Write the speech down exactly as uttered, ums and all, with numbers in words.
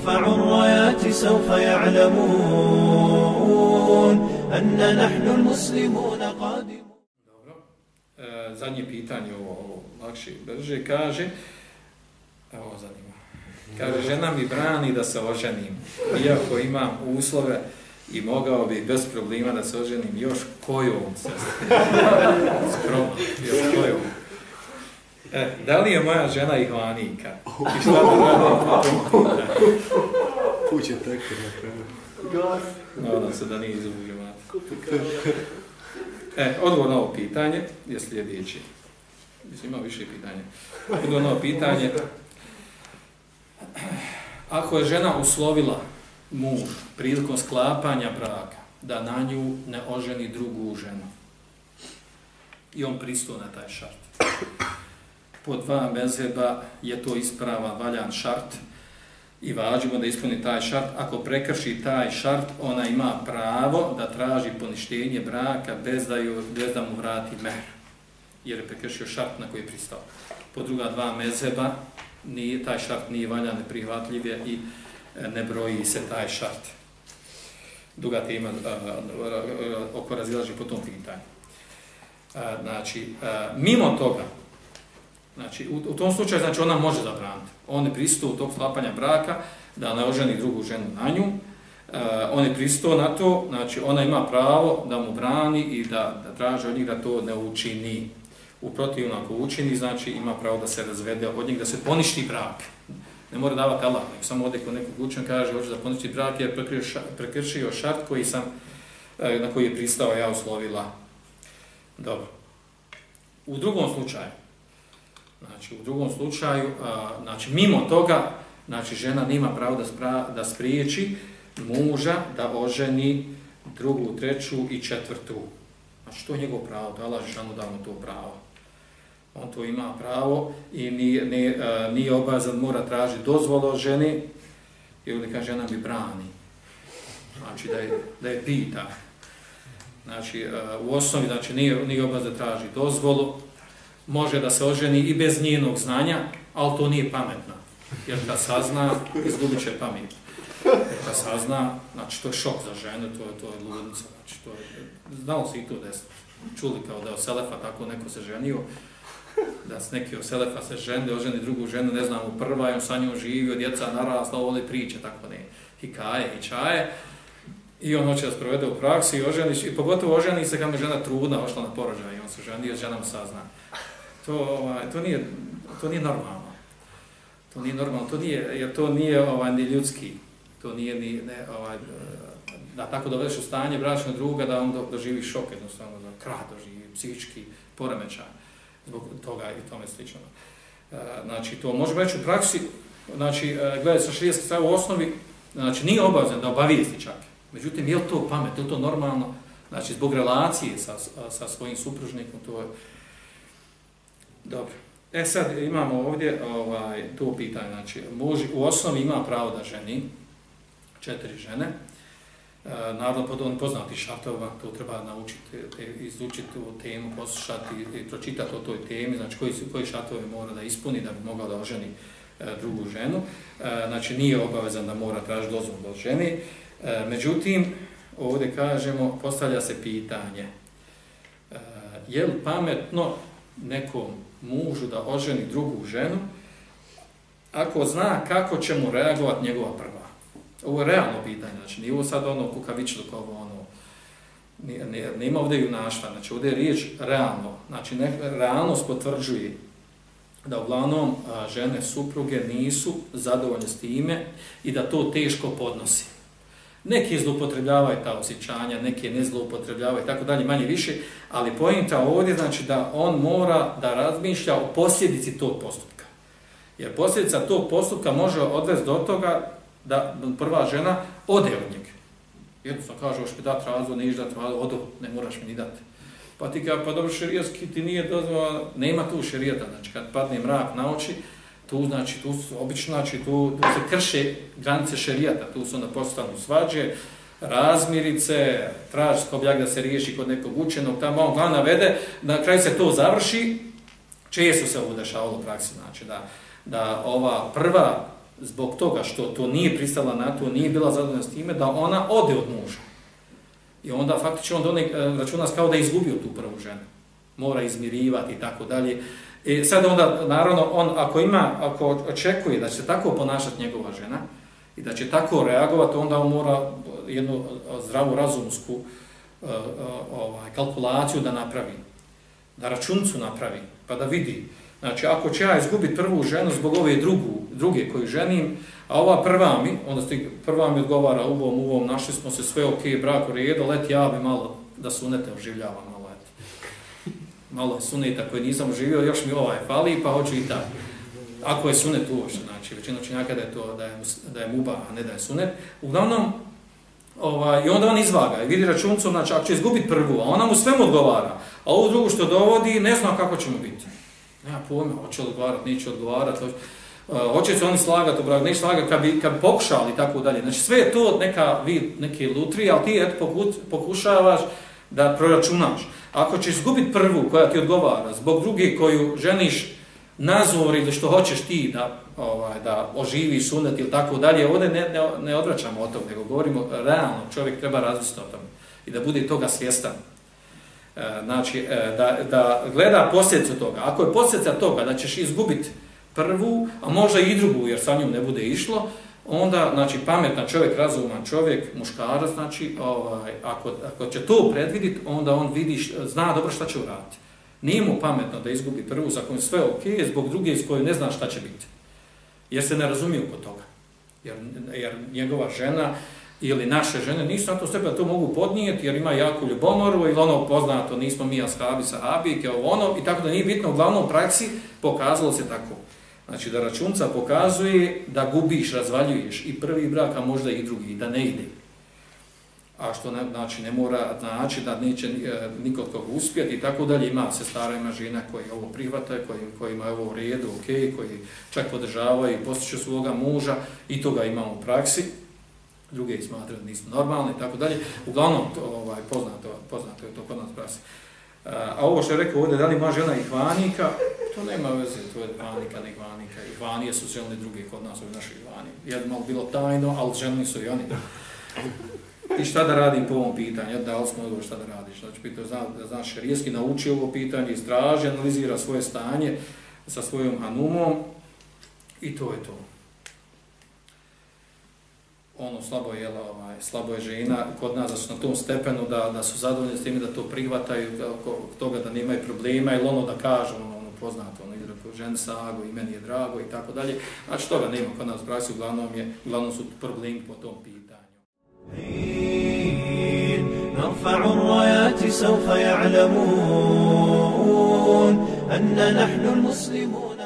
نرفع الرايات سوف يعلمون أن نحن المسلمون قادمون. Dobro. E, zadnje pitanje, ovo, ovo lakše i brže, kaže, ovo zanima, kaže, žena mi brani da se oženim, iako imam uslove i mogao bi bez problema da se oženim još kojom se skromno, još kojom. E, da li je moja žena ihvanika? I šta da radim po tom pitanju? Kuće tako na kraju. Nadam se da nije izgubio mati. E, odgovor na ovo pitanje je sljedeći. Mislim, ima više pitanja. Odgovor na ovo pitanje. Ako je žena uslovila muž prilikom sklapanja braka da na nju ne oženi drugu ženu i on pristao na taj šart, po dva mezheba je to ispravan, valjan šart i važimo da ispuni taj šart. Ako prekrši taj šart, ona ima pravo da traži poništenje braka bez da, ju, bez da mu vrati mehr, jer je prekršio šart na koji je pristao. Po druga dva mezheba nije, taj šart nije valjan, neprihvatljiv je i ne broji se taj šart. Duga tema oko razilaži po tom pitanju. Znači, mimo toga, znači, u, u tom slučaju znači, ona može zabraniti. On je pristao u tog sklapanja braka da ne oženi drugu ženu na nju. On je pristao na to, znači ona ima pravo da mu brani i da, da traži od njih da to ne učini. U protivnom, ako učini, znači ima pravo da se razvede od njih, da se poništi brak. Ne mora davati Allah, nego samo ode kod nekog učenja kaže hoće da poništi brak jer prekršio, prekršio šart koji sam, na koji je pristao ja uslovila. Dobro. U drugom slučaju, znači u drugom slučaju, a, znači mimo toga, znači žena nema pravo da, spra, da spriječi muža da oženi drugu, treću i četvrtu. Znači to je njegov pravo, da Allah ženu da mu to pravo. On to ima pravo i nije, nije, nije obavezan, mora tražiti dozvolu od ženi i ovdje kaže žena mi brani. Znači da je, da je pita. Znači u osnovi znači, nije, nije obavezan da traži dozvolu, može da se oženi i bez njenog znanja, ali to nije pametno. Jer kad sazna, izgubit će pamet. Jer kad sazna, znači to je šok za ženu, to je, to je ludnica. Znači, to je, znalo se i to desno. Čuli kao da od selefa tako neko se ženio, da s neki od selefa se ženi, oženi drugu ženu, ne znam, u prva, i on sa njom živio, djeca narasla, ovo li priče, tako ne, hikaje, hičaje. I on hoće da se provede u praksi i oženi, i pogotovo oženi se kad me žena trudna, ošla na porođaj i on se ženio, žena mu sazna. To, ovaj, to, nije, to nije normalno. To nije normalno, to nije, jer to nije ovaj, ni ljudski. To nije ni, ne, ovaj, da tako dovedeš u stanje bračnog druga, da on do, doživi šok, jednostavno, da krah doživi, psihički poremećaj, zbog toga i tome slično. E, znači, to možemo reći u praksi, znači, gledaj sa širijetske strane u osnovi, znači, nije obavezan da obavijesti čak. Međutim, je li to pamet, je li to normalno? Znači, zbog relacije sa, sa svojim supružnikom, to je dobro. E sad imamo ovdje ovaj, to pitanje, znači, muž u osnovi ima pravo da ženi, četiri žene, e, naravno pod on poznati šartova, to treba naučiti, te, izučiti tu temu, poslušati i pročitati o toj temi, znači koji, su, koji šartovi mora da ispuni da bi mogao da oženi e, drugu ženu, e, znači nije obavezan da mora tražiti dozvolu od žene, e, međutim, ovdje kažemo, postavlja se pitanje, e, je li pametno nekom mužu da oženi drugu ženu ako zna kako će mu reagovati njegova prva. Ovo je realno pitanje, znači nije ovo sad ono kukavičluk, ovo ono, nema ovdje junaštva, znači ovdje je riječ realno, znači ne, realnost potvrđuje da uglavnom a, žene supruge nisu zadovoljne s time i da to teško podnosi. Neki zloupotrebljavaju ta osjećanja, neki ne zloupotrebljavaju, tako dalje, manje više, ali pointa ovdje znači da on mora da razmišlja o posljedici tog postupka. Jer posljedica tog postupka može odvesti do toga da prva žena ode od njega. Jednostavno kaže, hoćeš mi dati razvod, ne iš dati razvod, odo, ne moraš mi ni dati. Pa ti kaže, pa dobro šerijatski ti nije dozvoljeno, nema tu šerijata, znači kad padne mrak na oči, tu znači, tu su, obično, znači, tu, tu se krše granice šerijata, tu su onda postanu svađe, razmirice, traži skobljak da se riješi kod nekog učenog, tamo on glavna vede, na kraju se to završi, često se ovo dešavalo u praksi, znači da, da ova prva zbog toga što to nije pristala na to, nije bila zadovoljna s time, da ona ode od muža. I onda faktično on računa kao da je izgubio tu prvu ženu. Mora izmirivati i tako dalje. I sad onda, naravno, on ako ima, ako očekuje da će se tako ponašati njegova žena i da će tako reagovati, onda on mora jednu zdravu razumsku uh, uh, ovaj, kalkulaciju da napravi, da računcu napravi, pa da vidi. Znači, ako će ja izgubiti prvu ženu zbog ove drugu, druge koju ženim, a ova prva mi, onda prva mi odgovara uvom, uvom, našli smo se sve ok, brak u redu, let ja bi malo da sunete oživljavam, malo eto. Malo suneta koje nisam oživio, još mi ovaj fali, pa hoću i tako. Ako je sunet uopšte, znači većina učenjaka da je to da je, da je muba, a ne da je sunet. Uglavnom, ovaj, i onda on izvaga i vidi računcom, znači ako će izgubiti prvu, a ona mu sve mu odgovara, a ovu drugu što dovodi, ne zna kako će mu biti. Nema pojma, hoće li odgovarati, neće odgovarati, hoće, uh, hoće se oni slagati, obrak, neće slagati, kad bi, kad bi pokušali i tako dalje. Znači sve je to neka vid, neke lutrije, ali ti eto pokušavaš da proračunaš. Ako ćeš izgubiti prvu koja ti odgovara, zbog druge koju ženiš nazor ili što hoćeš ti da, ovaj, da oživiš sunet ili tako dalje, ovdje ne, ne, ne odvraćamo o tom, nego govorimo realno, čovjek treba razmisliti o tom i da bude toga svjestan. Znači, da, da gleda posljedicu toga. Ako je posljedica toga da ćeš izgubiti prvu, a možda i drugu, jer sa njom ne bude išlo, onda, znači, pametan čovjek, razuman čovjek, muškarac, znači, ovaj, ako, ako će to predvidjeti, onda on vidi, zna dobro šta će uraditi. Nije mu pametno da izgubi prvu, za kojom sve ok, zbog druge s kojoj ne zna šta će biti. Jer se ne razumije oko toga. Jer, jer njegova žena ili naše žene nisu na to sebe da to mogu podnijeti, jer ima jaku ljubomoru ili ono poznato, nismo mi ashabi, sahabike, ovo ono, i tako da nije bitno, uglavnom u praksi pokazalo se tako. Znači da računca pokazuje da gubiš, razvaljuješ i prvi brak, a možda i drugi, da ne ide. A što ne, znači ne mora znači da neće e, niko od koga uspjeti i tako dalje. Ima se stara, ima žena koji ovo prihvataju, koji, koji ima ovo u redu, ok, koji čak podržavaju i postiču svoga muža i toga imamo u praksi. Druge smatraju da nisu normalni i tako dalje. Uglavnom, to, ovaj, poznato, poznato je to kod nas praksi. A ovo što je rekao ovdje, da li ima žena ihvanika, to nema veze, to je ihvanika, ne ihvanika. Ihvanije su želni drugi kod nas, ovi naši ihvani. Jedno malo bilo tajno, ali želni su i oni. I šta da radim po ovom pitanju? Da li smo odgovor šta da radiš? Znači, pitao, zna, da znaš šerijski, nauči ovo pitanje, istraži, analizira svoje stanje sa svojom hanumom i to je to. Ono slabo je, ovaj, slabo je žena kod nas da su na tom stepenu, da, da su zadovoljni s tim da to prihvataju, oko toga da nemaju problema ili ono da kažu, ono, ono poznato, ono izreko, žen sago i meni je drago i tako dalje. Znači toga nema kod nas u praksi, uglavnom, je, uglavnom su problemi po tom pitanju. نرفع الرايات سوف يعلمون أن نحن المسلمون